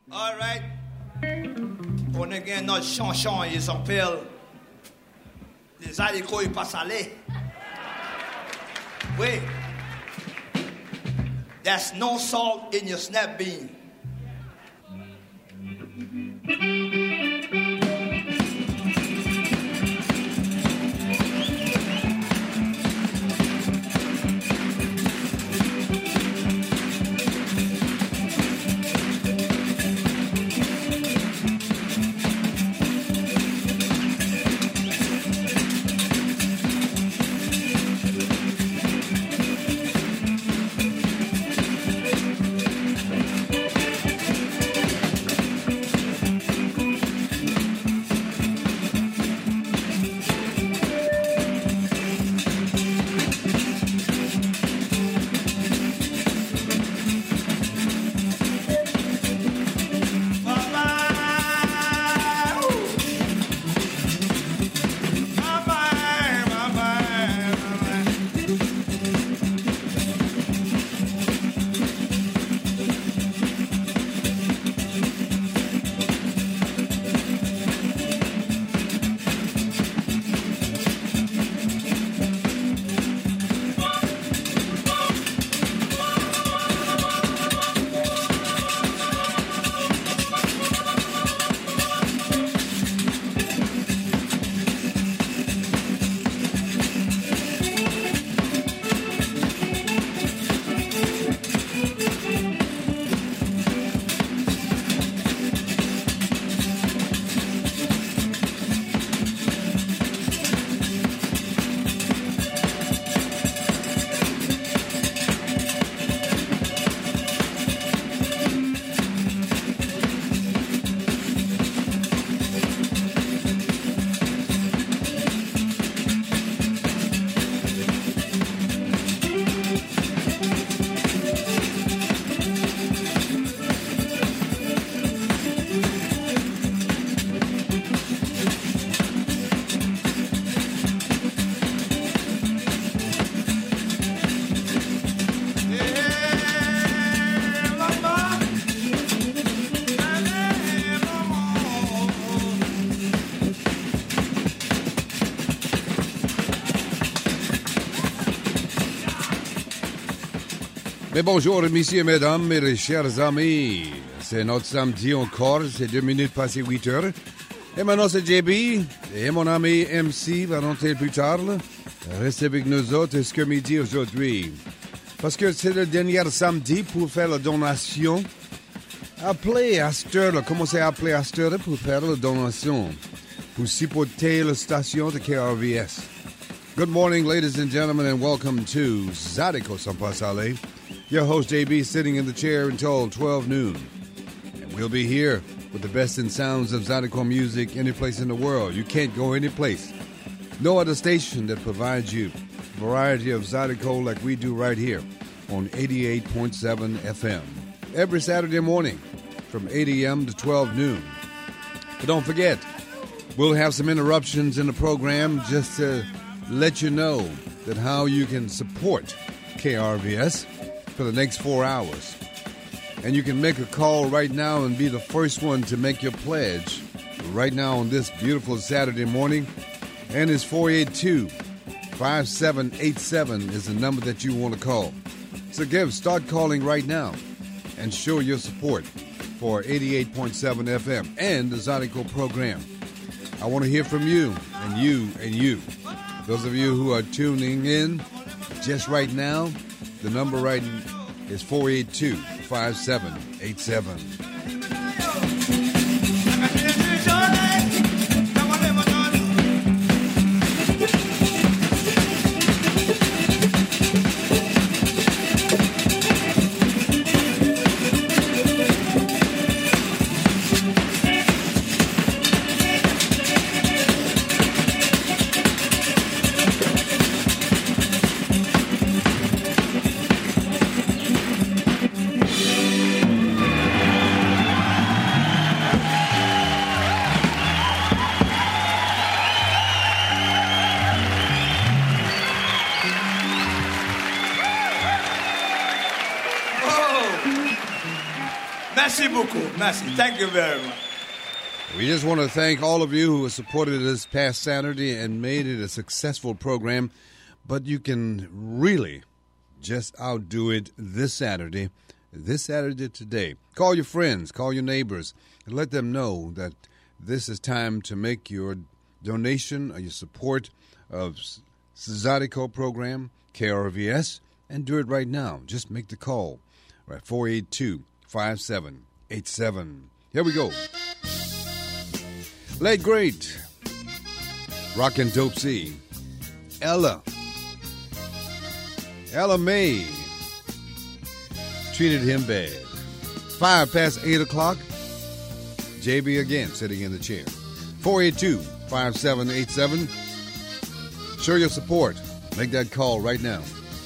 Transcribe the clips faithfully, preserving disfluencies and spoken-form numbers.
All right. On est gain notre chanson, il s'appelle Les haricots et pas salés. Oui. There's no salt in your snap bean. Mais bonjour, messieurs, mesdames, mes chers amis. C'est notre samedi encore, c'est deux minutes passées huit heures. Et maintenant, c'est J B et mon ami M C va rentrer plus tard. Restez avec nous autres ce midi aujourd'hui. Parce que c'est le dernier samedi pour faire la donation. Appelez à cette heure, commencez à appeler à cette heure pour faire la donation. Pour supporter la station de K R V S. Good morning, ladies and gentlemen, and welcome to Zydeco Sans Pas Salé. Your host, J B, sitting in the chair until twelve noon. And we'll be here with the best in sounds of Zydeco music any place in the world. You can't go any place. No other station that provides you a variety of Zydeco like we do right here on eighty-eight point seven F M. Every Saturday morning from eight a.m. to twelve noon. But don't forget, we'll have some interruptions in the program just to let you know that how you can support K R V S for the next four hours. And you can make a call right now and be the first one to make your pledge right now on this beautiful Saturday morning. And it's four eight two, five seven eight seven is the number that you want to call. So give, start calling right now and show your support for eighty-eight point seven F M and the Zydeco program. I want to hear from you and you and you. Those of you who are tuning in just right now, the number right is four eight two, five seven eight seven. Merci beaucoup. Merci. Thank you very much. We just want to thank all of you who have supported this past Saturday and made it a successful program. But you can really just outdo it this Saturday, this Saturday today. Call your friends, call your neighbors, and let them know that this is time to make your donation or your support of Zydeco program, K R V S, and do it right now. Just make the call. Right, four eight two, five seven eight seven. Here we go. Late great Rockin' Dope C, Ella. Ella May treated him bad. Five past eight o'clock. J B again sitting in the chair. four eight two, five seven eight seven. Show your support. Make that call right now.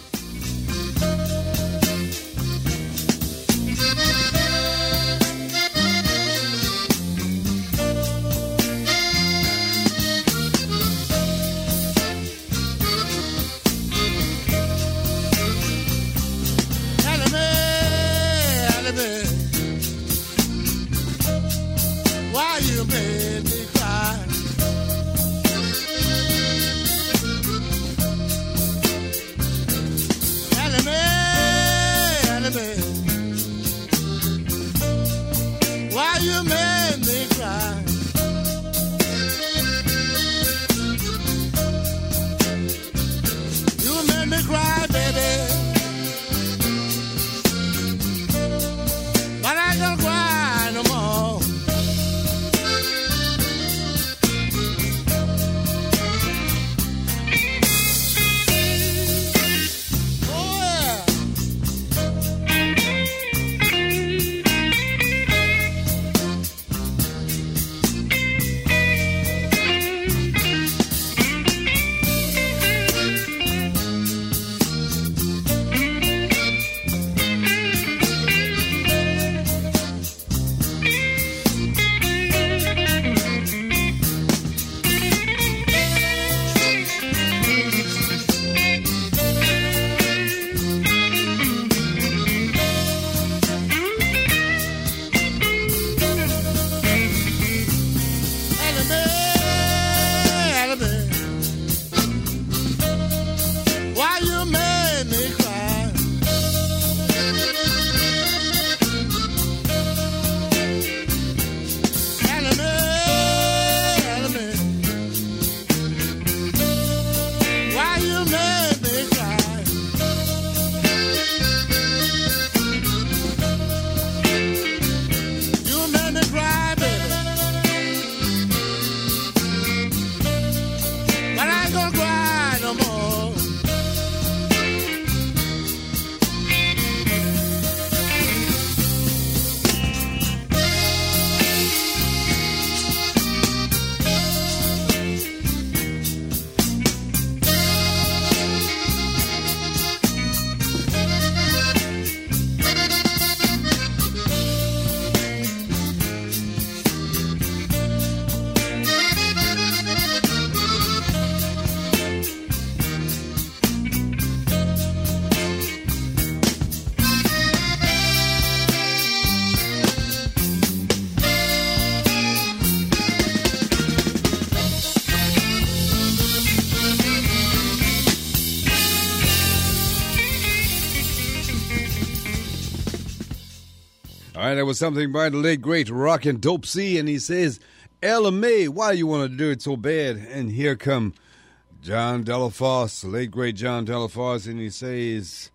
All right, that was something by the late, great Rockin' Dope C, and he says, Ella May, why you want to do it so bad? And here come John Delafosse, the late, great John Delafosse, and he says,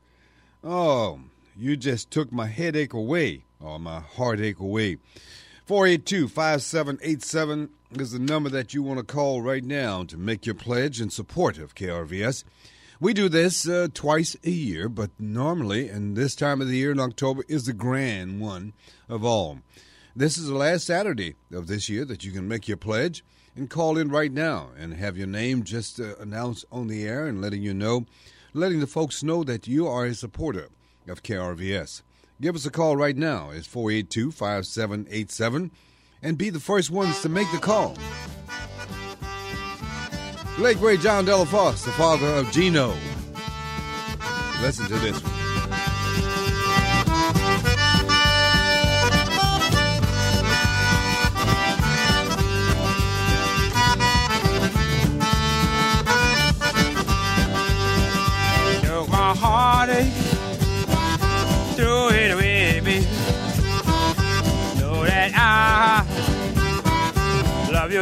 oh, you just took my headache away, or my heartache away. four eight two, five seven eight seven is the number that you want to call right now to make your pledge in support of K R V S. We do this uh, twice a year, but normally, and this time of the year in October, is the grand one of all. This is the last Saturday of this year that you can make your pledge and call in right now and have your name just uh, announced on the air and letting you know, letting the folks know that you are a supporter of K R V S. Give us a call right now. It's four eight two, five seven eight seven, and be the first ones to make the call. Late great John Delafosse, the father of Gino. Listen to this one.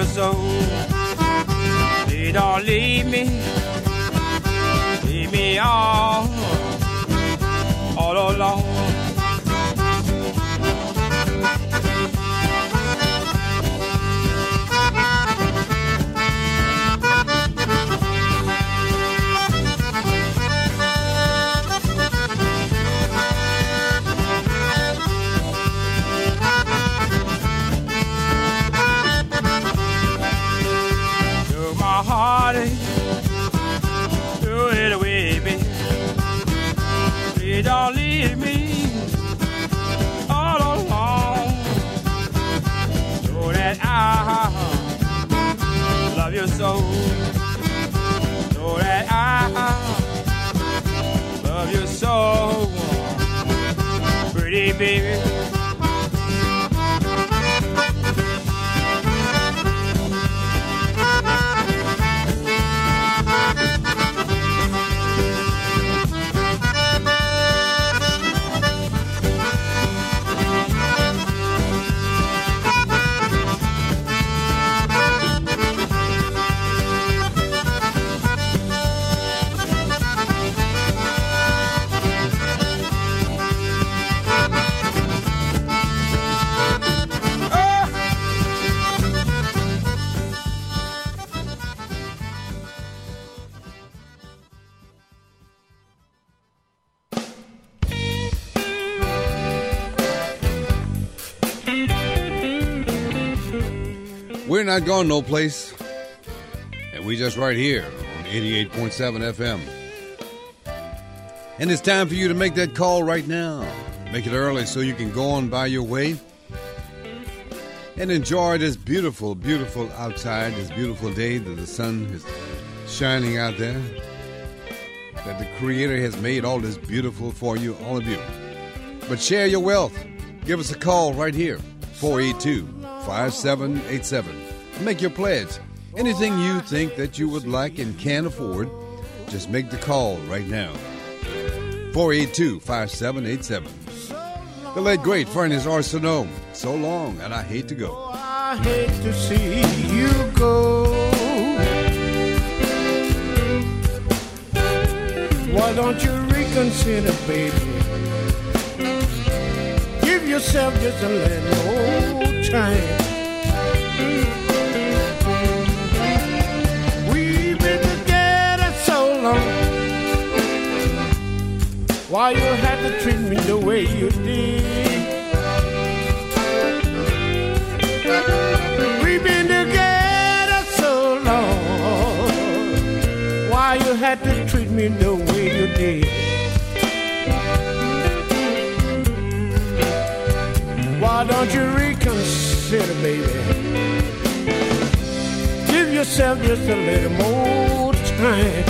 you so. Please don't leave me, leave me all, all alone. Heartache, throw it away, baby. Please don't leave me all alone. Know that I love you so. Know that I love you so, pretty baby. We're not going no place, and we just right here on eighty-eight point seven F M. And it's time for you to make that call right now. Make it early so you can go on by your way and enjoy this beautiful, beautiful outside, this beautiful day that the sun is shining out there, that the Creator has made all this beautiful for you, all of you. But share your wealth. Give us a call right here, four eight two, five seven eight seven. Make your pledge. Anything you think that you would like and can afford, just make the call right now. four eight two, five seven eight seven. The late great Furnace Arsenault. So long, and I hate to go. Oh, I hate to see you go. Why don't you reconsider, baby? Give yourself just a little time. We've been together so long. Why you had to treat me the way you did? We've been together so long. Why you had to treat me the way you did? Why don't you reconsider, baby? Give yourself just a little more time.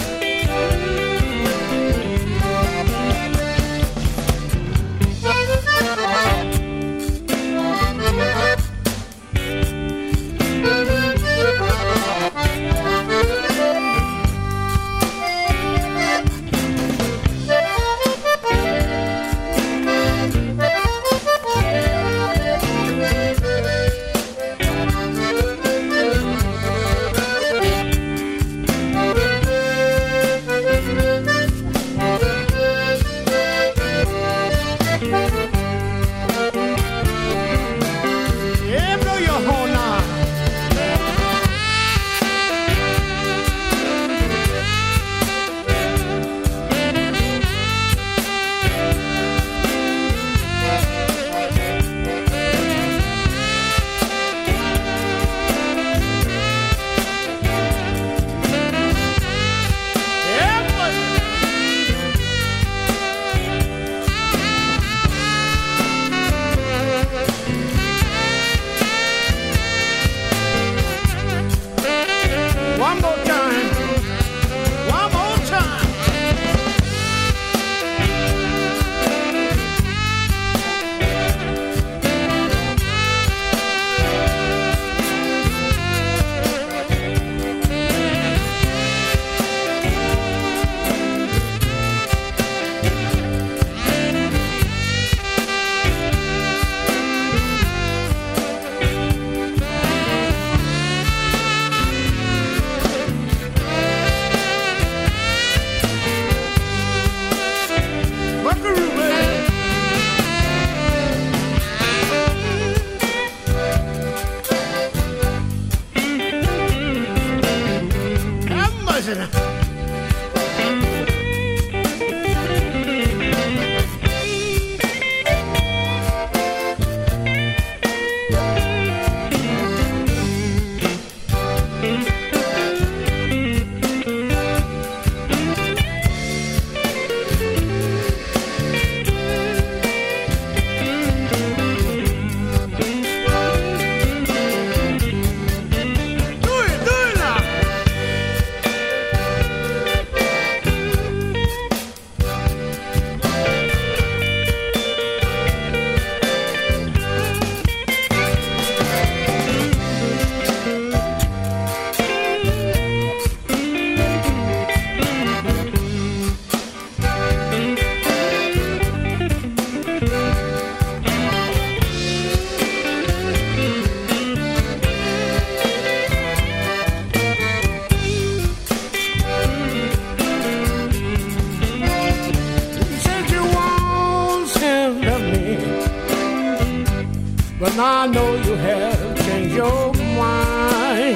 I know you have changed your mind.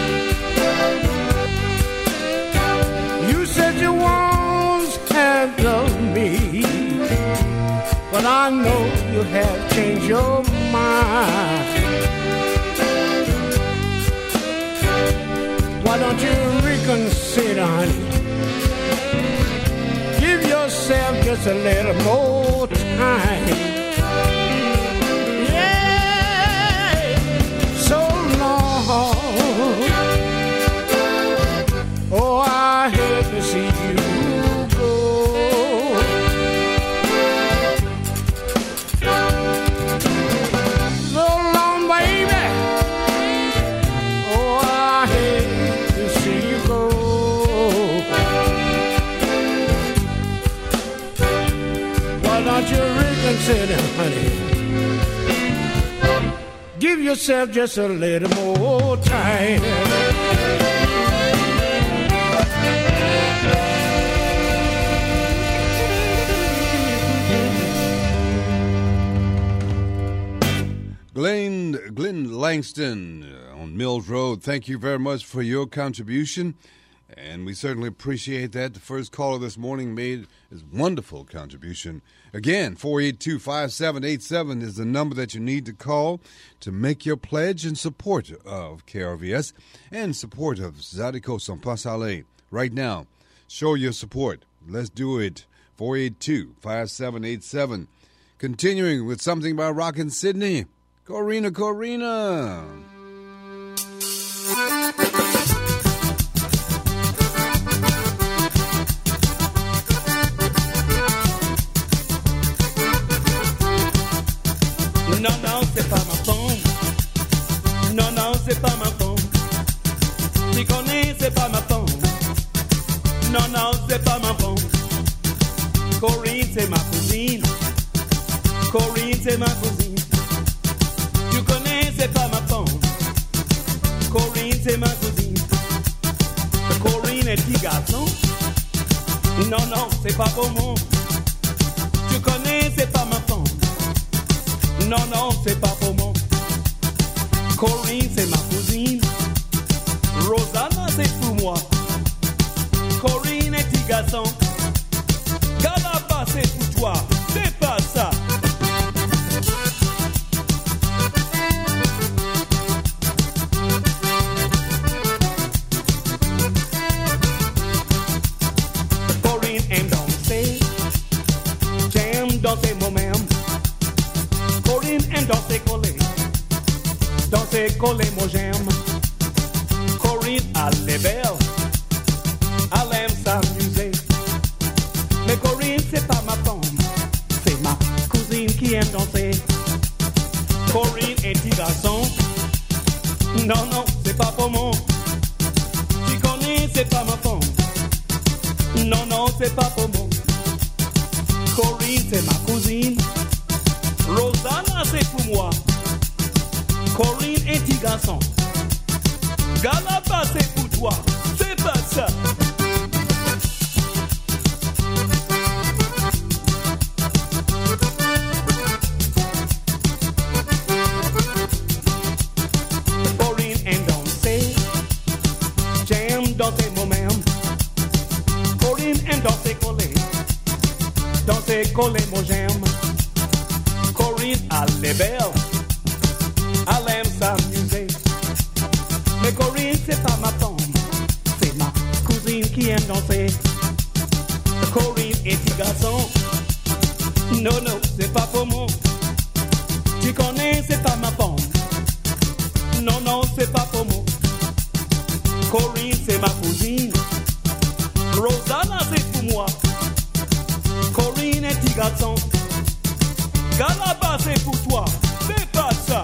You said you once handled me, but I know you have changed your mind. Why don't you reconsider, honey? Give yourself just a little more time. Yeah, so long. Oh, I hate to see you go. So long, baby. Oh, I hate to see you go. Why don't you reconsider, honey? Give yourself just a little more time. Glenn, Glenn Langston on Mills Road, thank you very much for your contribution, and we certainly appreciate that. The first caller this morning made his wonderful contribution. Again, four eight two, five seven eight seven is the number that you need to call to make your pledge in support of K R V S and support of Zydeco Sans Pas Aller. Right now, show your support. Let's do it. four eight two, five seven eight seven. Continuing with something by Rockin' Sydney. Corina, Corina. Non, non, c'est pas ma femme. Non, non, c'est pas ma femme. Tu connais, c'est pas ma femme. Non, non, c'est pas ma femme. Corinne, c'est ma cousine. Corinne, c'est ma cousine. Tu connais, c'est pas ma femme. Corinne, c'est ma cousine. Corinne est petit garçon. Non, non, c'est pas pour moi. Tu connais, c'est pas ma femme. Non, non, c'est pas pour moi. Corinne, c'est ma cousine. Rosanna, c'est pour moi. Corinne est petit garçon. Galaba, c'est pour toi. C'est pas ça. Corinne aime danser. J'aime danser moi-même. Corinne aime danser collé. Danser collé, moi j'aime. Corinne, elle est belle. Elle aime s'amuser. Mais Corinne, c'est pas ma femme. C'est ma cousine qui aime danser. Corinne est petit garçon. Non, non, c'est pas pour moi. Tu connais, c'est pas ma femme. Non, non, c'est pas pour moi. Corinne, c'est ma cousine. Rosanna, c'est pour moi. Corinne est petit garçon. Galaba, c'est pour toi. C'est pas ça. Corinne aime danser. J'aime danser moi-même. Corinne aime danser collé. Danser collé, moi j'aime. Corinne, elle est belle. Elle aime s'amuser. Mais Corinne, c'est pas ma femme. C'est ma cousine qui aime danser. Corinne est petit garçon. Non, non, c'est pas pour moi. Tu connais, c'est pas ma femme. Non, non, c'est pas pour moi. Corinne, c'est ma cousine. Rosanna, c'est pour moi. Corinne est petit garçon. Galaba, c'est pour toi. C'est pas ça.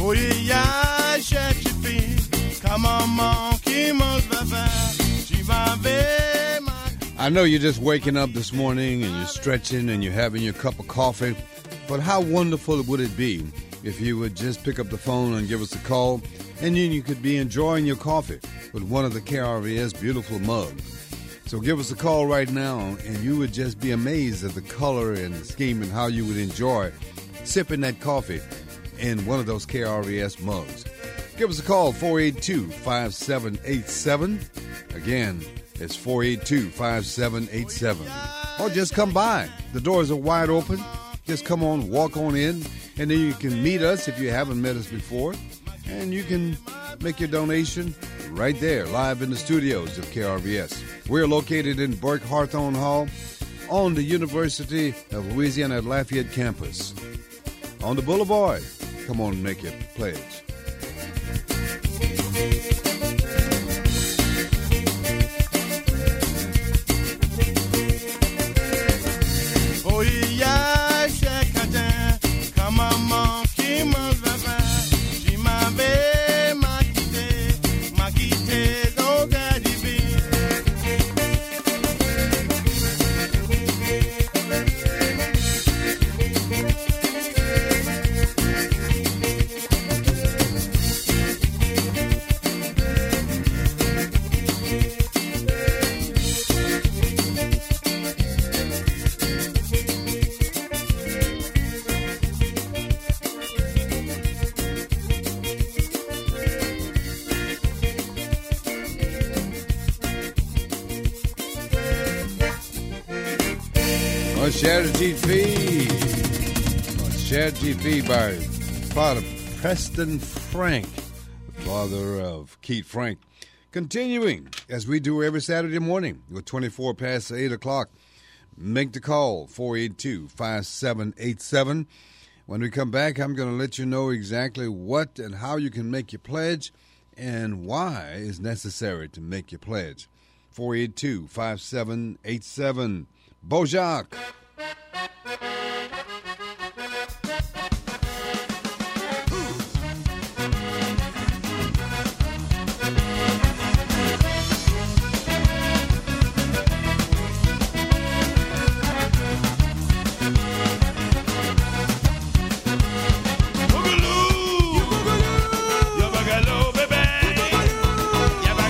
I know you're just waking up this morning and you're stretching and you're having your cup of coffee, but how wonderful would it be if you would just pick up the phone and give us a call, and then you could be enjoying your coffee with one of the K R V S beautiful mugs. So give us a call right now, and you would just be amazed at the color and the scheme and how you would enjoy sipping that coffee in one of those K R V S mugs. Give us a call, four eight two, five seven eight seven. Again, it's four eight two, five seven eight seven. Or just come by. The doors are wide open. Just come on, walk on in, and then you can meet us if you haven't met us before, and you can make your donation right there, live in the studios of K R V S. We're located in Burke Hawthorne Hall on the University of Louisiana at Lafayette campus. On the Boulevard, come on and make your pledge. Cher G P. Cher G P by Father Preston Frank, the father of Keith Frank. Continuing, as we do every Saturday morning, with twenty-four past eight o'clock. Make the call, four eight two, five seven eight seven. When we come back, I'm going to let you know exactly what and how you can make your pledge and why it's necessary to make your pledge. four eight two, five seven eight seven. Bojack.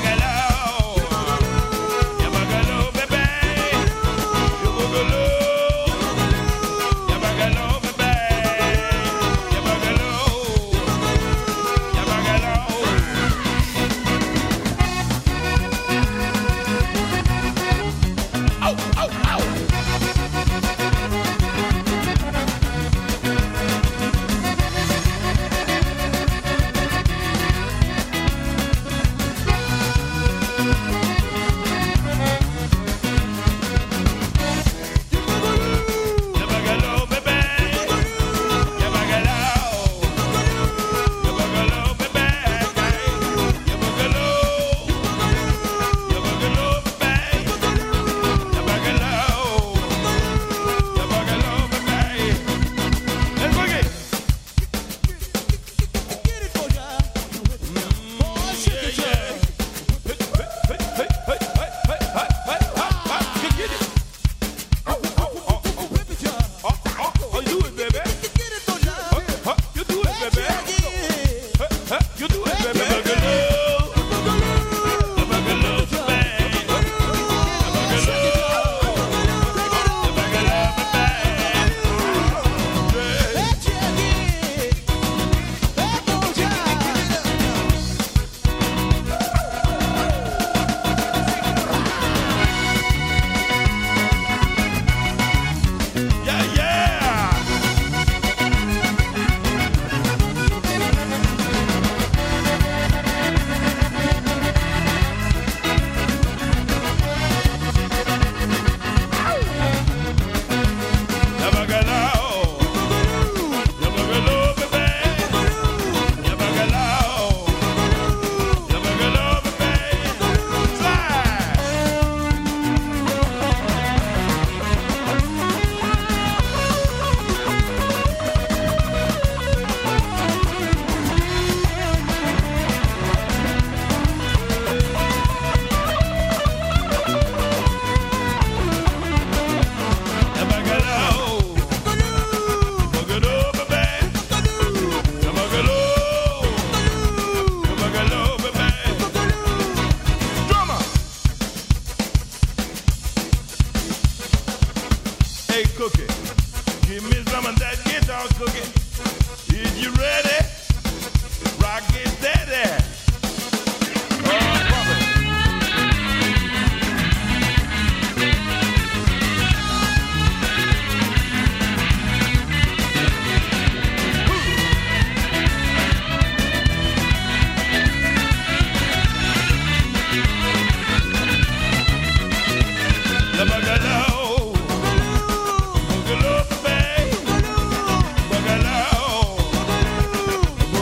Boogaloo.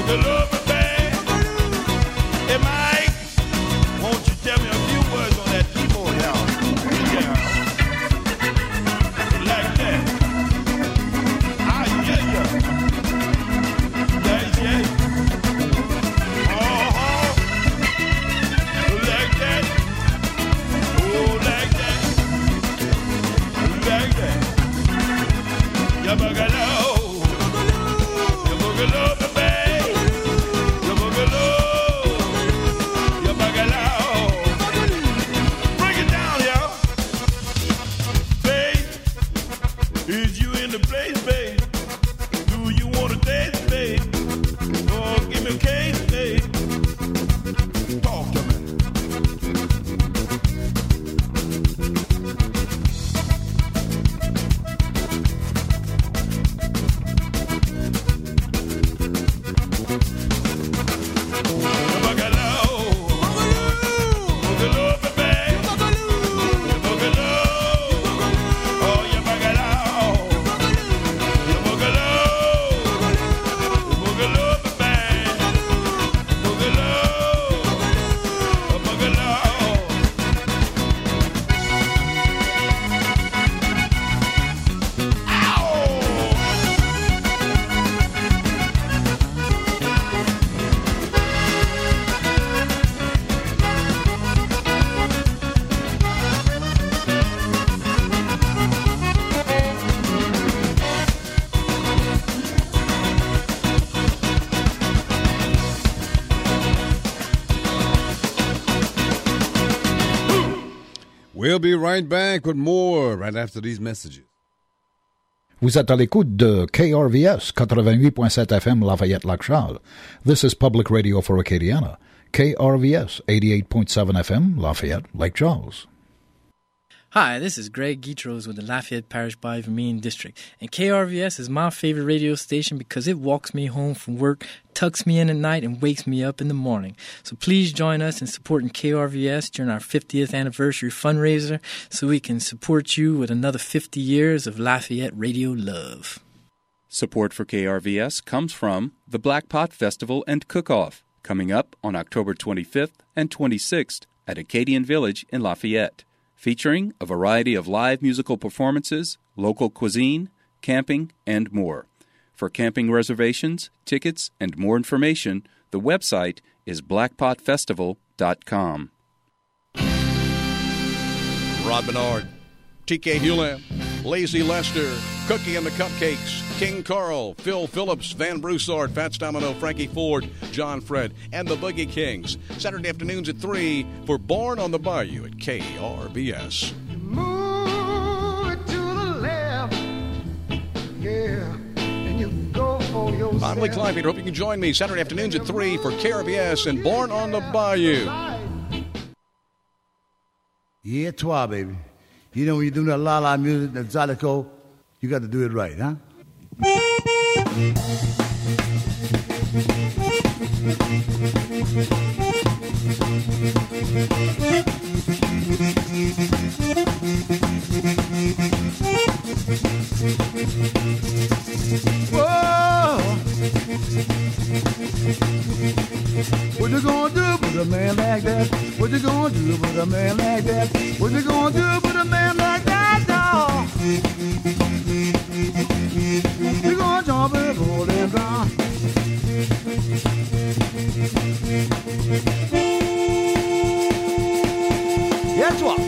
We'll be right back with more right after these messages. Vous êtes à l'écoute de K R V S eighty-eight point seven F M Lafayette-Lac Charles. This is Public Radio for Acadiana. K R V S eighty-eight point seven F M Lafayette-Lake Charles. Hi, this is Greg Guitros with the Lafayette Parish by Vermilion District, and K R V S is my favorite radio station because it walks me home from work, tucks me in at night, and wakes me up in the morning. So please join us in supporting K R V S during our fiftieth anniversary fundraiser so we can support you with another fifty years of Lafayette radio love. Support for K R V S comes from the Black Pot Festival and Cook-Off, coming up on October twenty-fifth and twenty-sixth at Acadian Village in Lafayette, featuring a variety of live musical performances, local cuisine, camping, and more. For camping reservations, tickets, and more information, the website is black pot festival dot com. Rod Bernard, T K Hewlett, Lazy Lester, Cookie and the Cupcakes, King Carl, Phil Phillips, Van Broussard, Fats Domino, Frankie Ford, John Fred, and the Boogie Kings. Saturday afternoons at three for Born on the Bayou at K R V S. Move it to the left, yeah, and you go for yourself. I'm Lee Clive. I hope you can join me Saturday afternoons at three for K R V S and Born on the Bayou. Yeah, toi, baby. You know, when you're doing that la-la music, that Zydeco, you got to do it right, huh? Whoa! What you gonna do with a man like that? What you gonna do with a man like that? What you gonna do with a man like that, dog? You gonna jump and roll and down. Yes, what?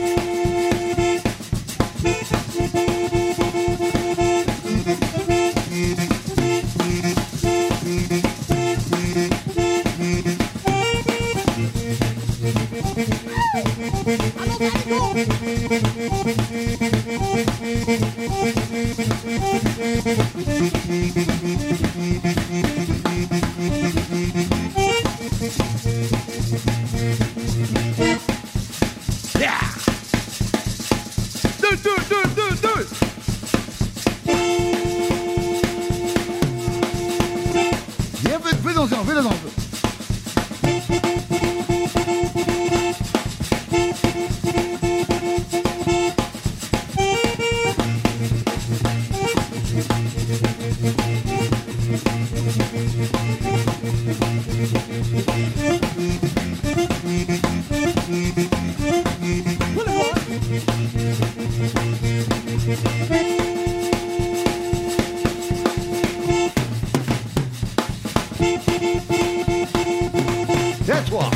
Yeah! Do it, do it, do it, do it, do it! Yeah, fais, fais attention, fais attention. That's what.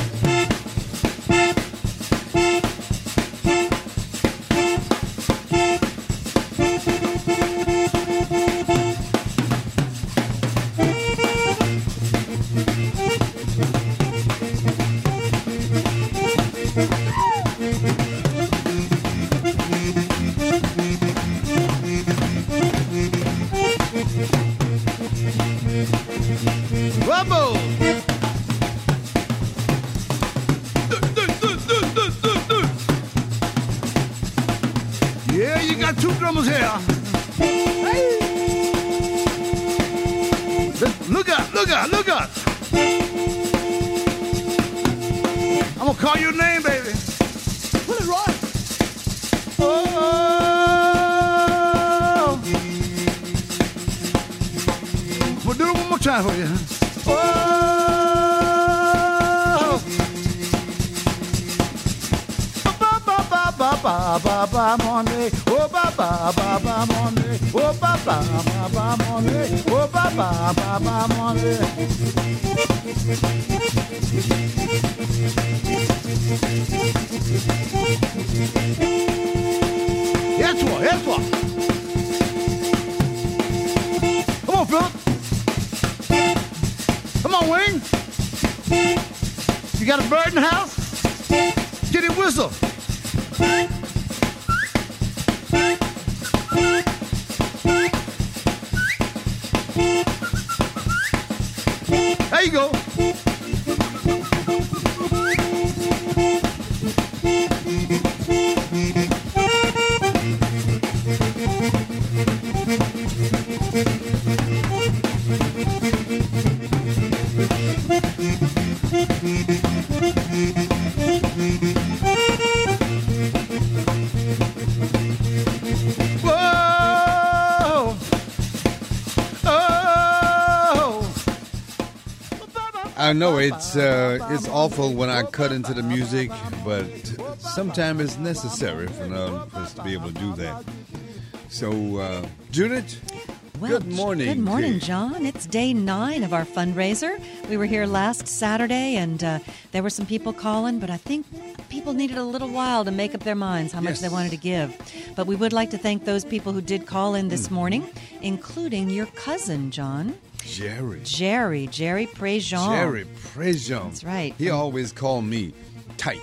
Rumble! Yeah, you got two drummers here. Hey. Look out, look out, look out. I'm gonna call your name, baby. Put it right. Oh. We'll do it one more time for you. Oh. Ba ba ba ba ba ba ba Monday. Oh ba ba ba ba Monday. Oh ba ba ba ba Monday. Oh ba ba ba ba Monday. That's what, that's what. Come on, Philip. Come on, Wayne. You got a bird in the house? Get it whistle. There you go. Whoa. Oh. I know it's uh, it's awful when I cut into the music, but sometimes it's necessary for now for us to be able to do that. So, uh, Judith, Well, good morning. Good morning, Kate. John. It's day nine of our fundraiser. We were here last Saturday, and uh, there were some people calling, but I think people needed a little while to make up their minds how much Yes. they wanted to give. But we would like to thank those people who did call in this morning, including your cousin, John. Jerry. Jerry. Jerry Prejean. Jerry Prejean. That's right. He always called me tight.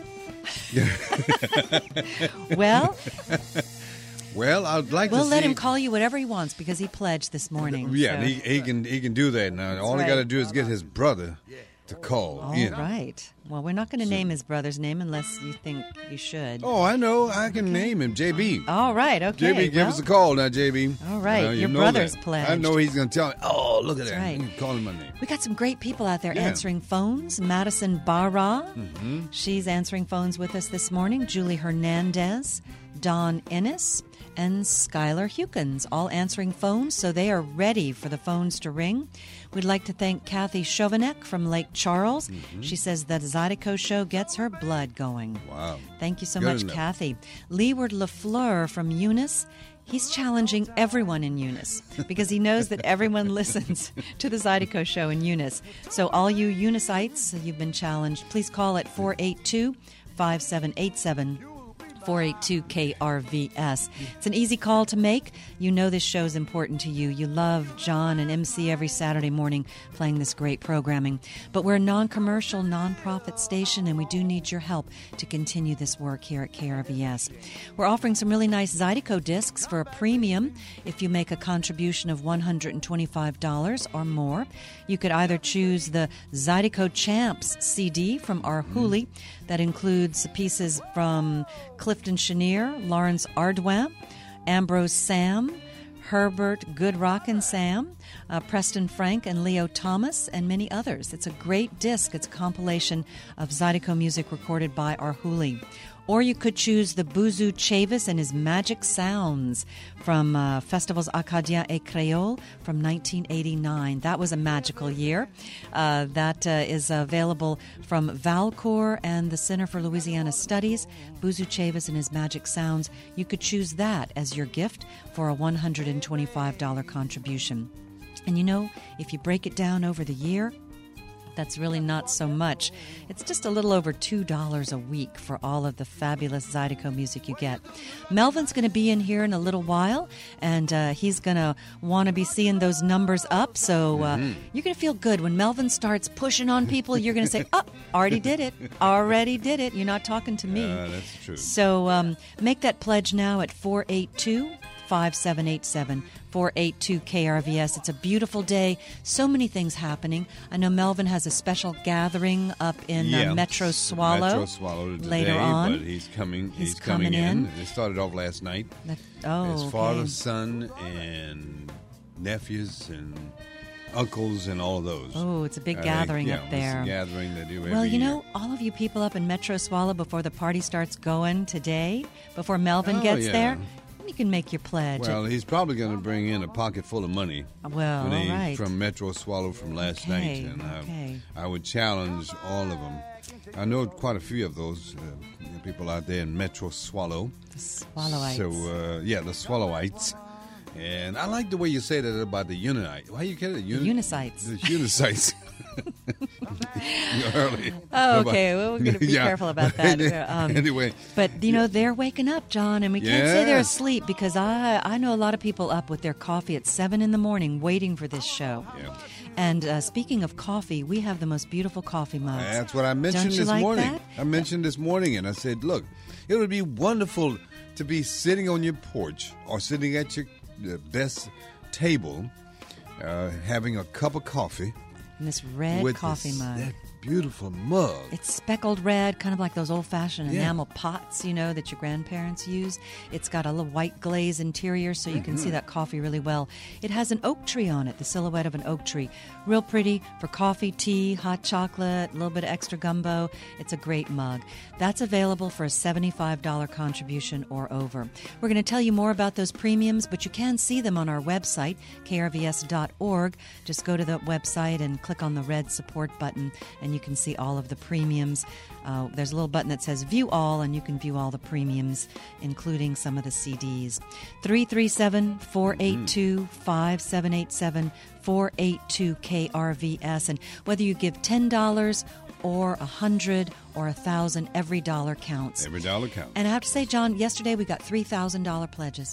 Well, Well, I'd like we'll to let see. him call you whatever he wants because he pledged this morning. Yeah, so. and he, he can he can do that now. All he right. got to do is get his brother to call. All in. right. Well, we're not going to name his brother's name unless you think you should. Oh, I know. I can name him J B. All right. Okay. J B, give well, us a call now, J B. All right, Now, you your know brother's that. pledged. I know he's going to tell me. Oh, look at That's that. right. You can call him my name. We got some great people out there Yeah. answering phones. Madison Barra, Mm-hmm. she's answering phones with us this morning. Julie Hernandez, Don Ennis, and Skylar Hukins, all answering phones, so they are ready for the phones to ring. We'd like to thank Kathy Chauvenek from Lake Charles. Mm-hmm. She says the Zydeco show gets her blood going. Wow. Thank you so Good much, enough. Kathy. Leeward LaFleur from Eunice. He's challenging everyone in Eunice because he knows that everyone listens to the Zydeco show in Eunice. So all you Eunicites, you've been challenged. Please call at four eight two, five seven eight seven. four eight two K R V S. It's an easy call to make. You know this show is important to you. You love John and M C every Saturday morning playing this great programming. But we're a non-commercial, non-profit station, and we do need your help to continue this work here at K R V S. We're offering some really nice Zydeco discs for a premium if you make a contribution of one hundred twenty-five dollars or more. You could either choose the Zydeco Champs C D from our Hooli that includes pieces from Clifton Chenier, Lawrence Ardouin, Ambrose Sam, Herbert Goodrock and Sam, uh, Preston Frank and Leo Thomas, and many others. It's a great disc. It's a compilation of Zydeco music recorded by Arhuli. Or you could choose the Bouzou Chavis and his Magic Sounds from uh, Festivals Acadien et Créole from nineteen eighty-nine. That was a magical year. Uh, that uh, is available from Valcourt and the Center for Louisiana Studies. Bouzou Chavis and his Magic Sounds. You could choose that as your gift for a one hundred twenty-five dollars contribution. And you know, if you break it down over the year, that's really not so much. It's just a little over two dollars a week for all of the fabulous Zydeco music you get. Melvin's going to be in here in a little while, and uh, he's going to want to be seeing those numbers up. So uh, mm-hmm. you're going to feel good. When Melvin starts pushing on people, you're going to say, oh, already did it. Already did it. You're not talking to me. Uh, that's true. So um, make that pledge now at four eight two, five seven eight seven. four eight two K R V S. It's a beautiful day. So many things happening. I know Melvin has a special gathering up in yeah, uh, Metro Swallow, Metro Swallow today, later on. But he's coming. He's, he's coming, coming in. in. It started off last night. That, oh, His okay. father, son, and nephews and uncles and all of those. Oh, it's a big Uh, gathering yeah, up there. It's a gathering they do every Well, you year. know, all of you people up in Metro Swallow, before the party starts going today, before Melvin Oh, gets yeah. there, you can make your pledge. Well, he's probably going to bring in a pocket full of money. Well, when he, all right. From Metro Swallow from last Okay, night, and I, okay. I would challenge all of them. I know quite a few of those uh, people out there in Metro Swallow. The Swallowites. So uh, yeah, the Swallowites. And I like the way you say that about the Unite. Why you get it? Uni- the Unicites. The Unicites. Early. Oh, okay. Well, we're going to be Yeah. careful about that. Um, anyway. But, you know, they're waking up, John, and we can't say they're Yes. asleep because I, I know a lot of people up with their coffee at seven in the morning waiting for this show. Yeah. And uh, speaking of coffee, we have the most beautiful coffee mugs. That's what I mentioned Don't you this like morning. that? I mentioned this morning, and I said, look, it would be wonderful to be sitting on your porch or sitting at your uh, best table, uh, having a cup of coffee. And this red with coffee this, mug. that beautiful mug. It's speckled red, kind of like those old-fashioned Yeah. enamel pots, you know, that your grandparents used. It's got a little white glaze interior, so you can Mm-hmm. see that coffee really well. It has an oak tree on it, the silhouette of an oak tree. Real pretty for coffee, tea, hot chocolate, a little bit of extra gumbo. It's a great mug. That's available for a seventy-five dollars contribution or over. We're going to tell you more about those premiums, but you can see them on our website, K R V S dot org. Just go to the website and click on the red support button, and you can see all of the premiums. Uh, there's a little button that says View All, and you can view all the premiums, including some of the C Ds. three three seven, four eight two, five seven eight seven, four eight two K R V S. And whether you give ten dollars or one hundred dollars or one thousand dollars, every dollar counts. Every dollar counts. And I have to say, John, yesterday we got three thousand dollars pledges.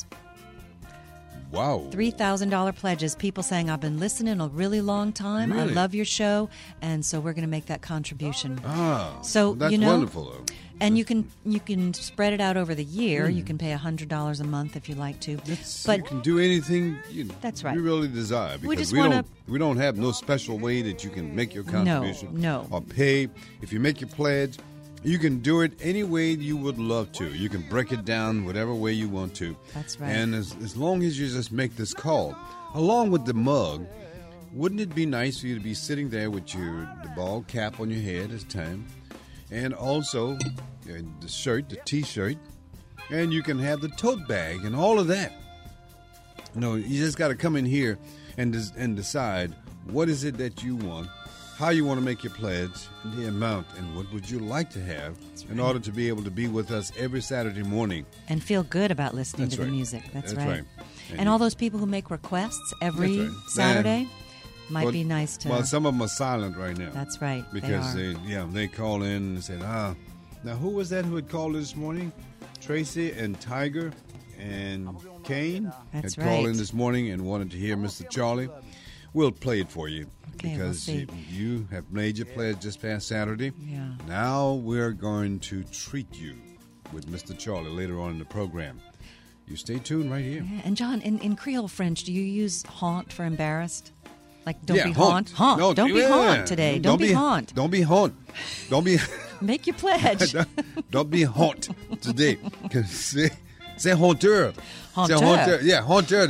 Wow. three thousand dollars pledges. People saying, I've been listening a really long time. I Really? love your show. And so we're going to make that contribution. Ah, So, that's you know, wonderful, though. And you can you can spread it out over the year. You can pay one hundred dollars a month if you like to. you can do anything you, That's right. you really desire. Because just we wanna- don't we don't have no special way that you can make your contribution no. or pay. If you make your pledge, you can do it any way you would love to. You can break it down whatever way you want to. That's right. And as, as long as you just make this call, along with the mug, wouldn't it be nice for you to be sitting there with your the bald cap on your head this time, and also uh, the shirt, the T-shirt, and you can have the tote bag and all of that. No, you just got to come in here and des- and decide what is it that you want, how you want to make your pledge, the amount, and what would you like to have in order to be able to be with us every Saturday morning. And feel good about listening That's to right. the music. That's, That's right. right. And, And all you- those people who make requests every That's right. Saturday might Well, be nice to. Well, some of them are silent right now. That's right. Because they, they, yeah, they call in and said, ah, now who was that who had called this morning? Tracy and Tiger and Kane That's had called right. in this morning and wanted to hear Mister Charlie. We'll play it for you Okay, we'll because see. you, you have made your pledge this past Saturday. Yeah. Now we're going to treat you with Mister Charlie later on in the program. You stay tuned right here. Yeah. And John, in, in Creole French, do you use haunt for embarrassed? Like, don't Yeah, be haunt. Haunt. No, don't be yeah. haunt today. Don't, be, haunt. Don't be haunt. Don't be. Make your pledge. don't, don't be haunt today. C'est, c'est honteur. Honteur. C'est honteur. Yeah, honteur.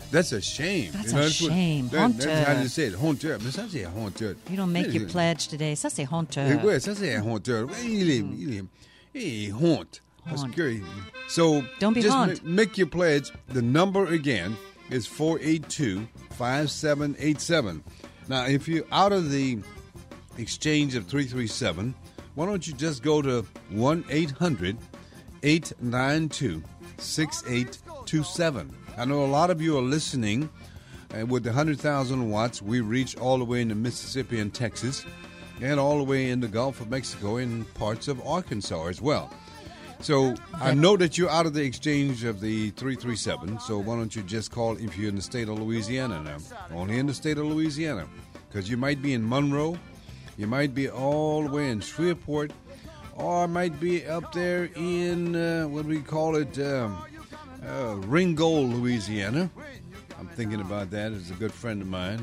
That's a shame. That's You know, a what- shame. that- That's how Honteux. you say it. Honteux. Mais ça, c'est honteux. You don't make your Mais- pledge today. Ça, c'est honteux. Eh, ouais, ça, c'est honteux. Ouais, Il est, il est, il est honte. Parce que- So, Don't be just honte. ma- make your pledge. The number again is four eight two, five seven eight seven. Now, if you're out of the exchange of three three seven, why don't you just go to one eight hundred, eight nine two, six eight two seven. I know a lot of you are listening, and with the one hundred thousand watts, we reach all the way into Mississippi and Texas, and all the way in the Gulf of Mexico and parts of Arkansas as well. So I know that you're out of the exchange of the three three seven, so why don't you just call if you're in the state of Louisiana now? Only in the state of Louisiana, because you might be in Monroe, you might be all the way in Shreveport, or might be up there in, uh, what do we call it, um, uh, Ringgold, Louisiana. I'm thinking about that. It's a good friend of mine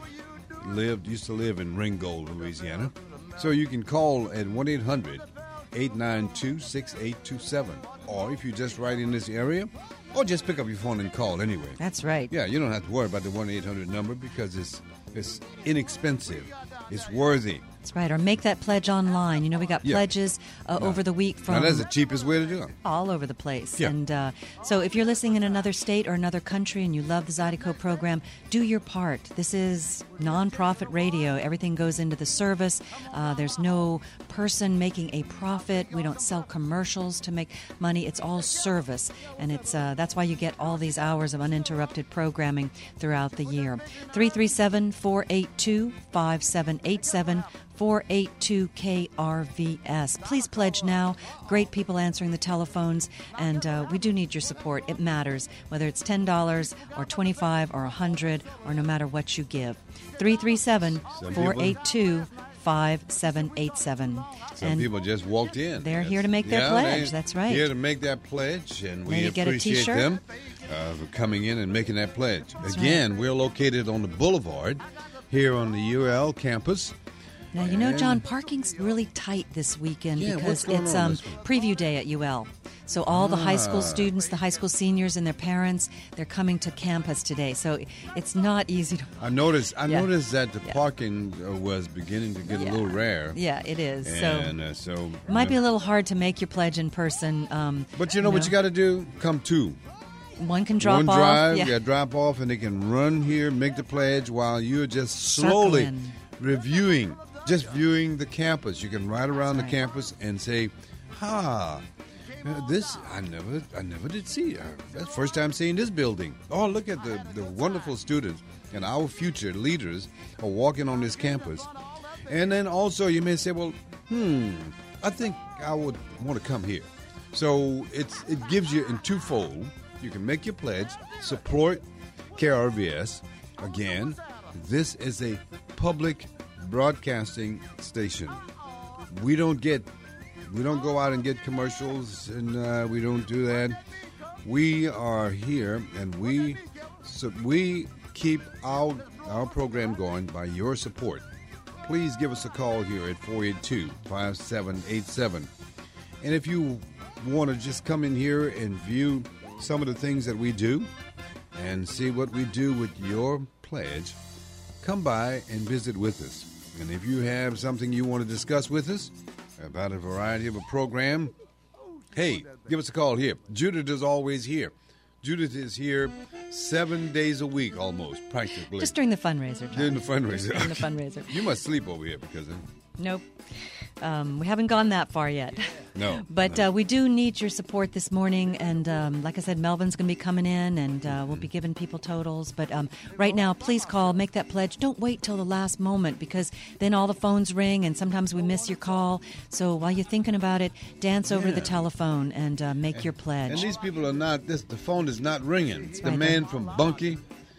who lived, used to live in Ringgold, Louisiana. So you can call at one eight hundred, eight nine two, six eight two seven. Or if you're just right in this area, or just pick up your phone and call anyway. That's right. Yeah, you don't have to worry about the one eight hundred number because it's it's inexpensive. It's worthy. That's right. Or make that pledge online. You know, we got Yeah. pledges uh, No. over the week from Now, that's the cheapest way to do it. all over the place. Yeah. And uh, so if you're listening in another state or another country and you love the Zydeco program, do your part. This is nonprofit radio. Everything goes into the service. Uh, there's no person making a profit. We don't sell commercials to make money. It's all service. And it's uh, that's why you get all these hours of uninterrupted programming throughout the year. three three seven, four eight two, five seven eight seven. four eight two K R V S. Please pledge now. Great people answering the telephones, and uh, we do need your support. It matters, whether it's ten dollars or twenty-five dollars or one hundred dollars or no matter what you give. three three seven, four eight two, five seven eight seven. Some And people just walked in. they're here to make their Yeah, pledge. they- That's right. Here to make that pledge, and we Maybe get a appreciate t-shirt. them uh, for coming in and making that pledge. That's Again, we're located on the boulevard here on the U L campus. Now, you know, And- John, parking's really tight this weekend Yeah, because what's going it's on um, this week? preview day at U L. So all the high school Ah. students, the high school seniors and their parents, they're coming to campus today. So it's not easy to... I noticed. I Yeah. noticed that the Yeah. parking uh, was beginning to get Yeah. a little rare. Yeah, it is. And so uh, so it might be a little hard to make your pledge in person. Um, But you know what you got to do? Come two. One can drop One off. drive, yeah. yeah, drop off, and they can run here, make the pledge while you're just slowly Circling. reviewing, just viewing the campus. You can ride around That's the right. campus and say, "Ha, uh, this I never, I never did see. Uh, that's the first time seeing this building. Oh, look at the the wonderful students and our future leaders are walking on this campus." And then also you may say, "Well, hmm, I think I would want to come here." So it's it gives you in twofold. You can make your pledge, support K R V S. Again, this is a public broadcasting station. We don't get, we don't go out and get commercials, and uh, we don't do that. We are here, and we, so we keep our our program going by your support. Please give us a call here at four eight two, five seven eight seven. And if you want to just come in here and view some of the things that we do and see what we do with your pledge, come by and visit with us. And if you have something you want to discuss with us about a variety of a program, hey, give us a call here. Judith is always here. Judith is here seven days a week almost, practically. Just during the fundraiser, John. During the fundraiser. During the fundraiser. You must sleep over here because of... Nope. Um, we haven't gone that far yet. No. But no. Uh, we do need your support this morning. And um, like I said, Melvin's going to be coming in, and uh, we'll be giving people totals. But um, right now, please call, make that pledge. Don't wait till the last moment, because then all the phones ring, and sometimes we miss your call. So while you're thinking about it, dance over Yeah. the telephone and uh, make your pledge. And these people are not, this. the phone is not ringing. The right. man from Bunkie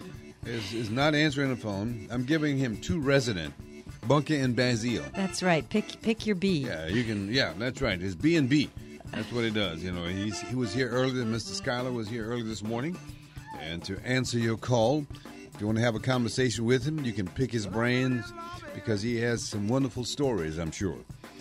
is, is not answering the phone. I'm giving him two resident, Bunkie and Basile. That's right. Pick pick your B. Yeah, you can, yeah, that's right. It's B and B. That's what he does. You know, he's, he was here earlier, Mister Schuyler was here early this morning. And to answer your call, if you want to have a conversation with him, you can pick his brains because he has some wonderful stories, I'm sure.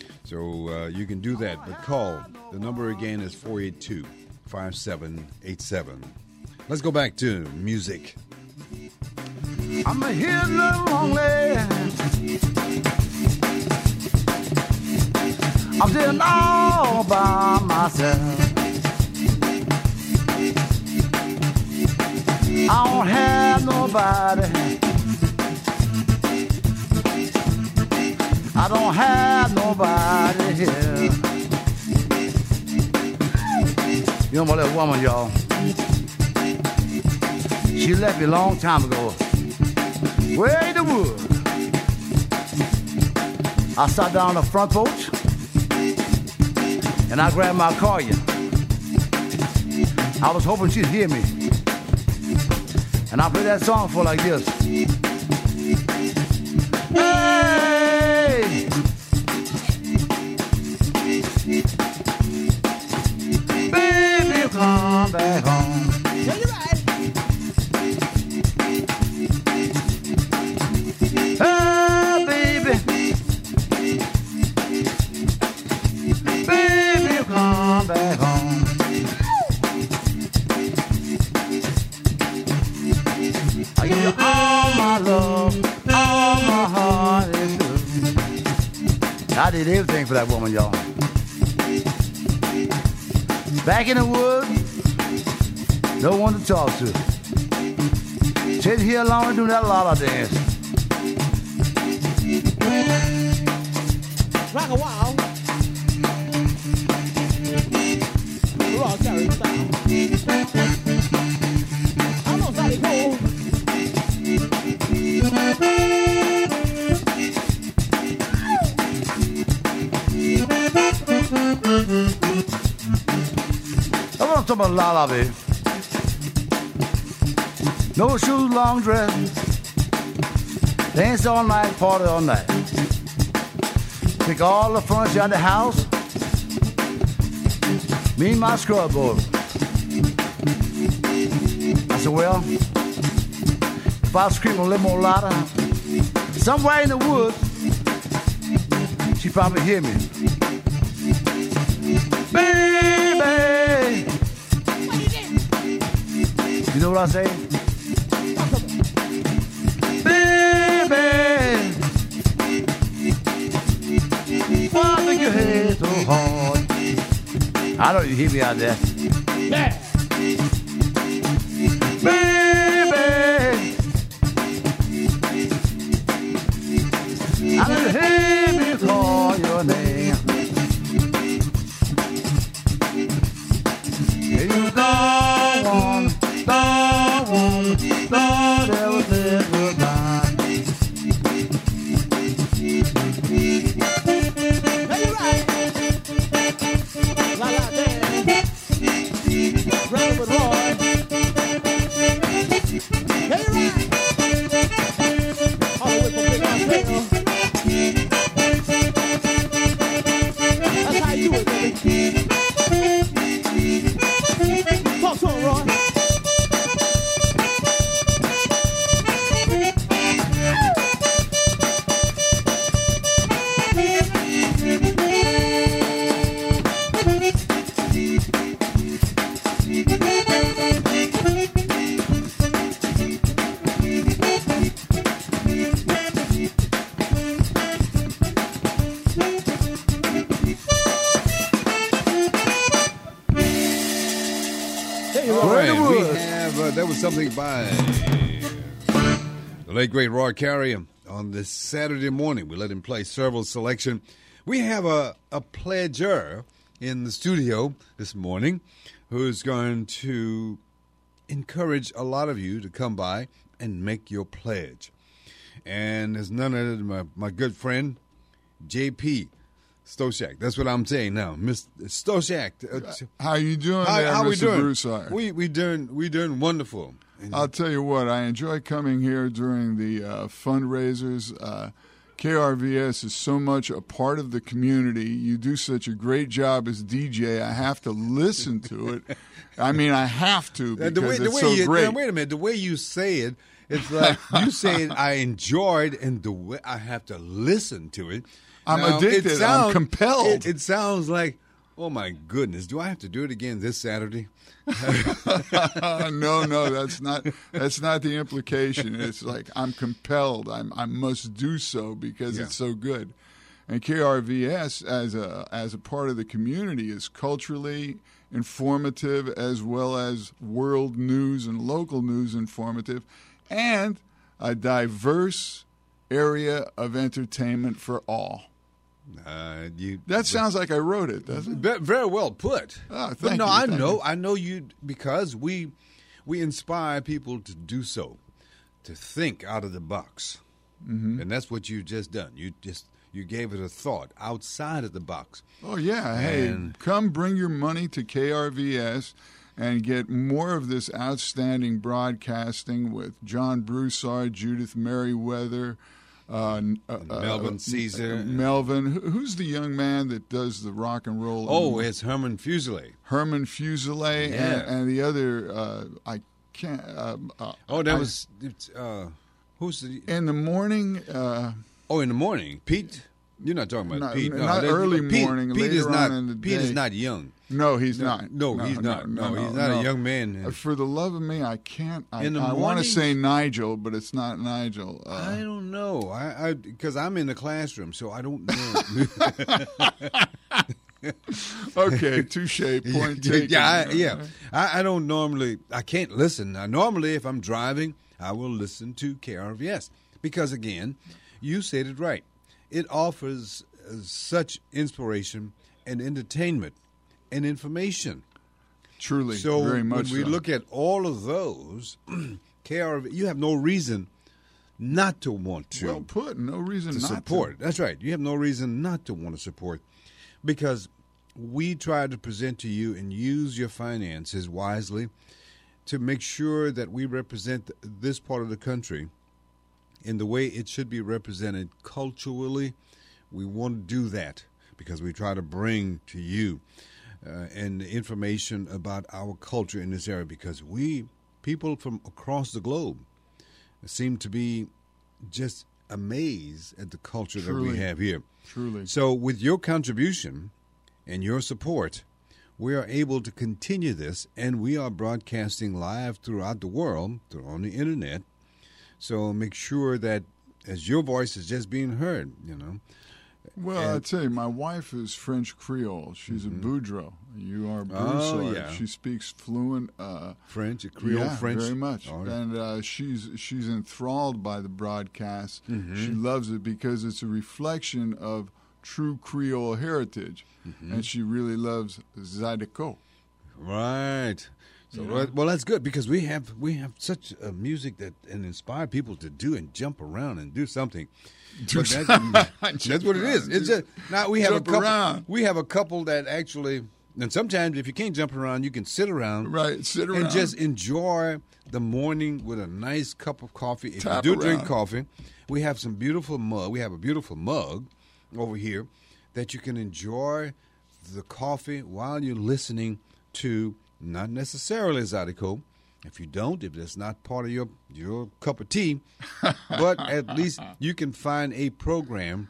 So uh, you can do that. But call. The number again is four eight two, five seven eight seven. Let's go back to music. I'm here lonely. I'm sitting all by myself. I don't have nobody. I don't have nobody here. You know my little woman, y'all. She left me a long time ago. Way in the woods. I sat down on the front porch and I grabbed my accordion. I was hoping she'd hear me. And I played that song for like this. Hey! Baby, come back home. Yeah, you're right. Hey, baby. Baby, come back home. I give you all my love, all my heart is good. I did everything for that woman, y'all. Back in the woods, no one to talk to. Sitting here alone doing that la-la dance. Rock a while. We're all carrying style. I know Sally Cole. I want to talk about la-la, baby. No shoes, long dress. Dance all night, party all night. Take all the furniture out of the house. Me and my scrub boy. I said, well, if I scream a little more louder, somewhere in the woods, she probably hear me. Baby! You know what I say? Baby! Why make your head so hard? I know you hear me out there. Yeah. Baby! I know you hear me call your name. You don't want, don't want, don't ever say goodbye. Hey, you're right. La la dance. Round with Roy. Hey, you're right. All the way from Big Mountain. That's how you do it, baby. Talk to him, Roy. All right, we have, uh, that was something by the late, great Roy Carrier on this Saturday morning. We let him play several selection. We have a, a pledger in the studio this morning who's going to encourage a lot of you to come by and make your pledge. And there's none other than my, my good friend, J P Stoshak. That's what I'm saying now, Mister Stoshak. Uh, how you doing how, there, how Mister we doing? Broussard? We we doing we doing wonderful. I'll tell you what, I enjoy coming here during the uh, fundraisers. Uh, K R V S is so much a part of the community. You do such a great job as D J. I have to listen to it. I mean, I have to because the way, the it's way so you, great. Now, wait a minute. The way you say it, it's like you saying I enjoyed, and the way I have to listen to it. I'm Now, addicted. It sounds, I'm compelled. It, it sounds like Oh, my goodness. Do I have to do it again this Saturday? no, no, that's not that's not the implication. It's like I'm compelled. I'm, I must do so because Yeah. it's so good. And K R V S, as a as a part of the community, is culturally informative as well as world news and local news informative, and a diverse area of entertainment for all. Uh, you, That sounds like I wrote it, doesn't it? Ve- Very well put. Oh, but thank no, you, I thank know, you. I know you because we we inspire people to do so, to think out of the box, Mhm. and that's what you just done. You just you gave it a thought outside of the box. Oh, yeah. Hey, And- come bring your money to K R V S and get more of this outstanding broadcasting with John Broussard, Judith Merriweather, uh, uh, Melvin uh, Caesar. Melvin. Who- Who's the young man that does the rock and roll? Oh, it's Herman Fuselier. Herman Fuselier Yeah. and, and the other, uh, I can't. Uh, uh, Oh, that I- was it's, uh, who's the? In the morning. Uh, Oh, in the morning, Pete. You're not talking about No, Pete. No, not that- early Pete, morning, Pete later is not. on in the Pete is day. not young. No, he's No, not. no, he's not. No, he's not a young man. Uh, For the love of me, I can't. I, In the I want to mornings- say Nigel, but it's not Nigel. Uh, I don't know. I because I'm in the classroom, so I don't know. okay, touche. Point taken. Yeah, I, yeah. I, I don't normally. I can't listen. Now, normally, if I'm driving, I will listen to K R V S because, again, you said it right. It offers uh, such inspiration and entertainment and information. Truly, So very much when we so. look at all of those, K R V, you have no reason not to want to. Well put. No reason to not support. to. That's right. You have no reason not to want to support because we try to present to you and use your finances wisely to make sure that we represent this part of the country in the way it should be represented culturally. We want to do that because we try to bring to you uh, and information about our culture in this area because we, people from across the globe, seem to be just amazed at the culture that Truly. we have here. Truly. So with your contribution and your support, we are able to continue this, and we are broadcasting live throughout the world, through on the internet. So make sure that as your voice is just being heard, you know. Well, And- I tell you, my wife is French Creole. She's a Boudreaux. You are Mm-hmm. Oh, Broussard. yeah. She speaks fluent uh, French, Creole yeah, French. very much. All right. And uh, she's she's enthralled by the broadcast. Mhm. She loves it because it's a reflection of true Creole heritage, Mhm. and she really loves Zydeco. Right. So Yeah. well, well, that's good because we have we have such uh, music that and inspire people to do and jump around and do something. Do But that- something. that's what it is. It's just now we have Jump a couple. around. We have a couple that actually, and sometimes if you can't jump around, you can sit around. Right, sit and around. just enjoy the morning with a nice cup of coffee. If Tap you do drink around. coffee, we have some beautiful mug. We have a beautiful mug over here that you can enjoy the coffee while you're listening to not necessarily Zydeco. If you don't, if that's not part of your, your cup of tea, but at least you can find a program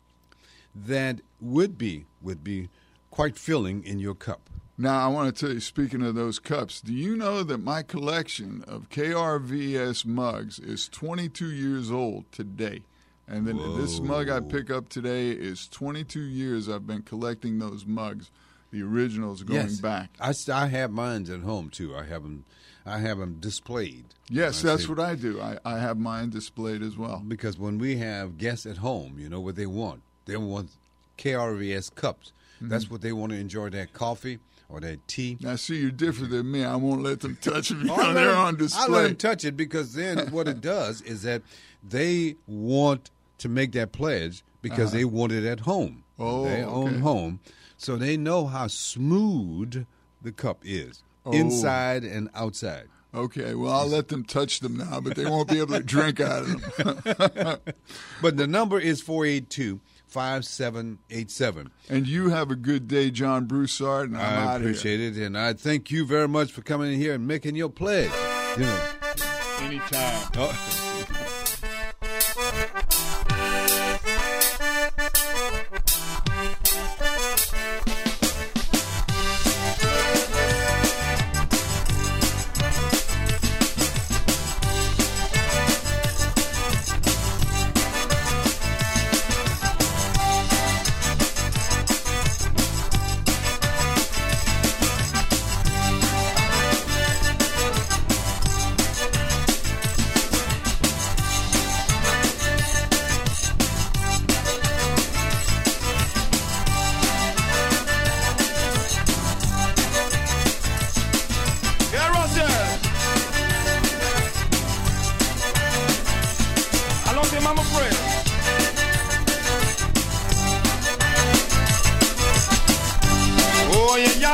that would be would be quite filling in your cup. Now, I want to tell you, speaking of those cups, do you know that my collection of K R V S mugs is twenty-two years old today? And then this mug I pick up today is twenty-two years I've been collecting those mugs, the originals going Yes. back. I, st- I have mine at home too. I have them, I have them displayed. Yes, I that's say- what I do. I, I have mine displayed as well. Because when we have guests at home, you know what they want. They want K R V S cups. That's Mhm. what they want to enjoy, that coffee or that tea. Now, see, you're different than me. I won't let them touch me. Oh, I let They're them- on I display. let them touch it because then what it does is that they want to make that pledge because Uh-huh. they want it at home, Oh, their own okay. home, so they know how smooth the cup is, Oh. inside and outside. Okay, well, I'll let them touch them now, but they won't be able to drink out of them. But the number is four eight two, five seven eight seven. And you have a good day, John Broussard, and I'm I out of here. appreciate it, and I thank you very much for coming in here and making your pledge. You know, Anytime. Oh.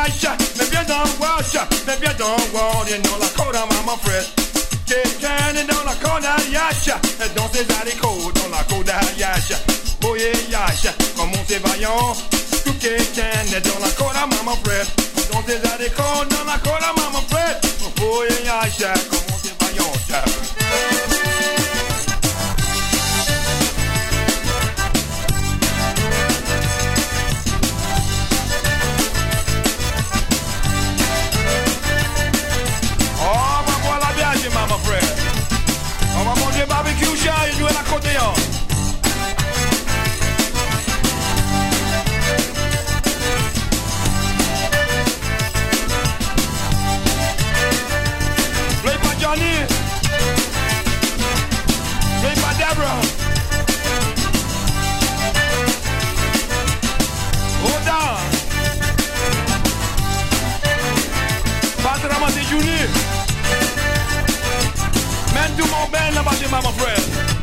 yacha, me viens d'en watcha, me viens d'en voir, et dans la corde à maman Fred. Quelqu'un est dans la corde à yacha, dans ses haricots, dans la corde à yacha. Oh yeah, yacha, comment c'est vaillant. Tout quelqu'un est dans la corde à maman Fred. Dans ses haricots, dans la corde à maman Fred. Oh yeah, yacha, comment c'est vaillant. Maman frère, on va manger barbecue chat et jouer la côté en. Play pas Johnny, play pas Deborah. Hold on. Pas de ramasser Junior. Man, tout mon ben là-bas chez maman frère.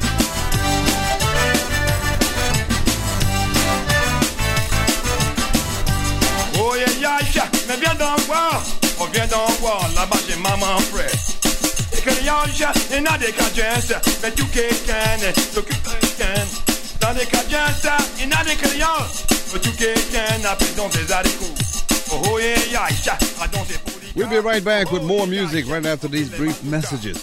Oh yeah, yeah, mais viens d'en voir. On vient d'en voir là-bas chez maman frère. Et que les yanja, il y a des cadences. Mais tout quelqu'un, tout quelqu'un. Dans les cadences, il y a des crayons. Mais tout quelqu'un a pris dans des haricots. Oh yeah, yeah, I don't say. We'll be right back with more music right after these brief messages.